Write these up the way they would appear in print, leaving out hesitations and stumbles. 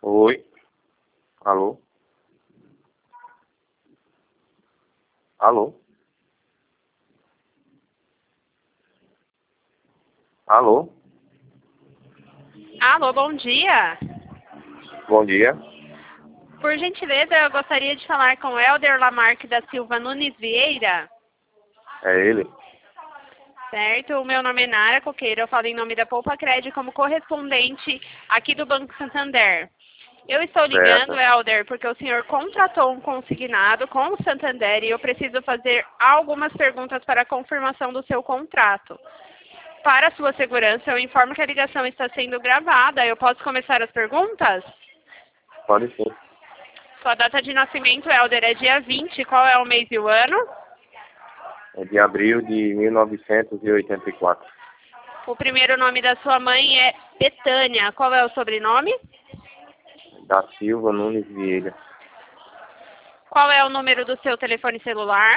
Oi. Alô? Alô? Alô? Alô, bom dia. Bom dia. Por gentileza, eu gostaria de falar com Helder Lamarque da Silva Nunes Vieira. É ele? Certo, o meu nome é Nara Coqueira, eu falo em nome da Poupa Cred como correspondente aqui do Banco Santander. Eu estou ligando, Certo. Helder, porque o senhor contratou um consignado com o Santander e eu preciso fazer algumas perguntas para a confirmação do seu contrato. Para sua segurança, eu informo que a ligação está sendo gravada. Eu posso começar as perguntas? Pode sim. Sua data de nascimento, Helder, é dia 20. Qual é o mês e o ano? É de abril de 1984. O primeiro nome da sua mãe é Betânia. Qual é o sobrenome? Da Silva Nunes Vieira. Qual é o número do seu telefone celular?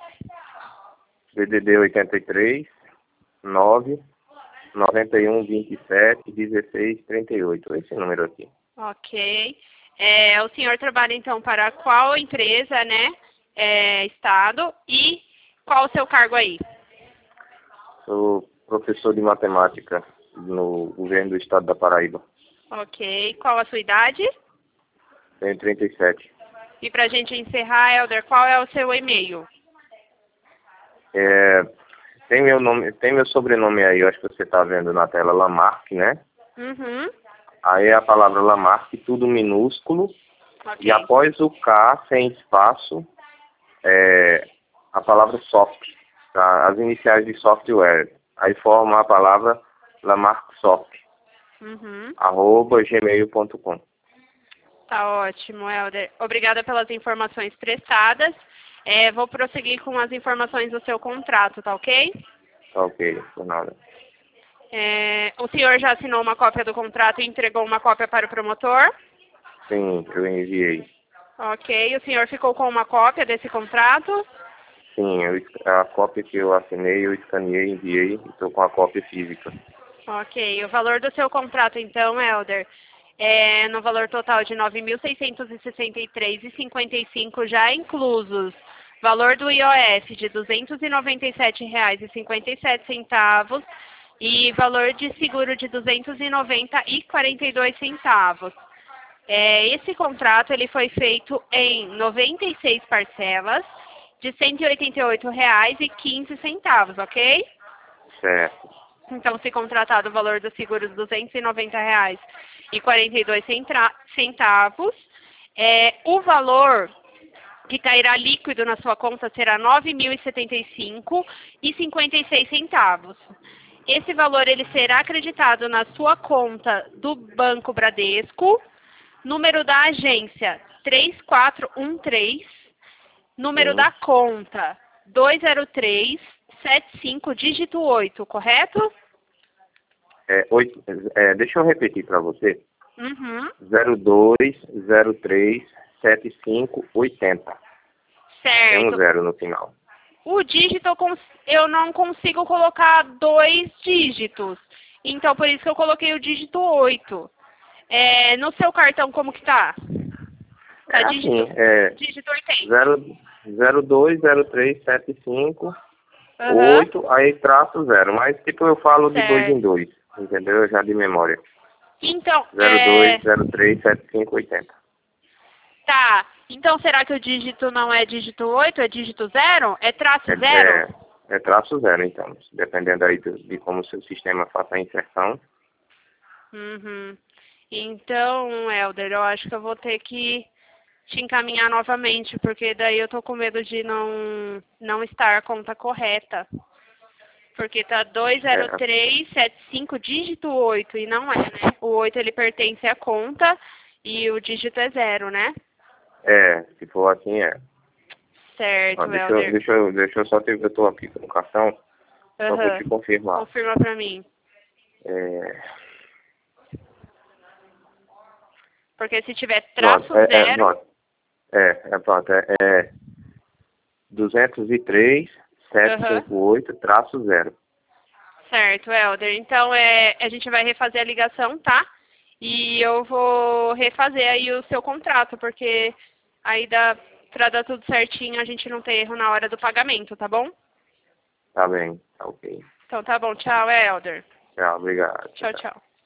DDD 83 9 91 27 16 38. Esse número aqui. Ok. O senhor trabalha, então, para qual empresa, né? Estado. E qual o seu cargo aí? Sou professor de matemática no governo do estado da Paraíba. Ok. Qual a sua idade? Tenho 37. E para a gente encerrar, Helder, qual é o seu e-mail? Tem meu nome, tem meu sobrenome aí, eu acho que você está vendo na tela, Lamarque, né? Uhum. Aí a palavra Lamarque, tudo minúsculo. Ok. E após o K, sem espaço, a palavra soft, tá? As iniciais de software. Aí forma a palavra lamarquesoft, Uhum. @gmail.com. Tá ótimo, Helder. Obrigada pelas informações prestadas. Vou prosseguir com as informações do seu contrato, tá ok? Tá ok, por nada. O senhor já assinou uma cópia do contrato e entregou uma cópia para o promotor? Sim, eu enviei. Ok. O senhor ficou com uma cópia desse contrato? Sim, a cópia que eu assinei, eu escaneei, enviei e estou com a cópia física. Ok. O valor do seu contrato, então, Helder, no valor total de R$ 9.663,55, já inclusos valor do IOF de R$ 297,57 e valor de seguro de R$ 290,42. Esse contrato ele foi feito em 96 parcelas de R$ 188,15, ok? Certo. Então, se contratado o valor do seguro de R$ 290,42, o valor que cairá líquido na sua conta será R$ 9.075,56. Esse valor ele será acreditado na sua conta do Banco Bradesco, número da agência 3413, número Sim. da conta 20375, dígito 8, correto? Deixa eu repetir para você. Uhum. 02037580. Tem um Certo. zero no final. O dígito eu não consigo colocar 2 dígitos. Então, por isso que eu coloquei o dígito 8. No seu cartão, como que tá? Tá dígito 80. 020375 Aham. 8, aí traço 0. Mas tipo eu falo de 2 em Certo. 2, entendeu? Já de memória. Então, 02037580. tá. Então, será que o dígito não é dígito 8, é dígito 0? É traço 0? É traço 0, então. Dependendo aí de como o seu sistema faça a inserção. Uhum. Então, Helder, eu acho que eu vou ter que te encaminhar novamente, porque daí eu tô com medo de não estar a conta correta. Porque tá É, 20375, dígito 8, e não é, né? O 8 ele pertence à conta e o dígito é 0, né? se for assim, é. Ó, Certo, Helder. deixa eu só ter, eu tô aqui com o cartão, só vou Aham. te confirmar. Confirma pra mim. É, Porque se tiver pronto, traço 0... pronto, 203 Aham. 758 traço 0. Certo, Helder. Então, a gente vai refazer a ligação, tá? E eu vou refazer aí o seu contrato, porque aí pra dar tudo certinho, a gente não ter erro na hora do pagamento, tá bom? Tá bem, tá ok. Então tá bom, tchau, Helder. Tchau, obrigado. Tchau, tchau.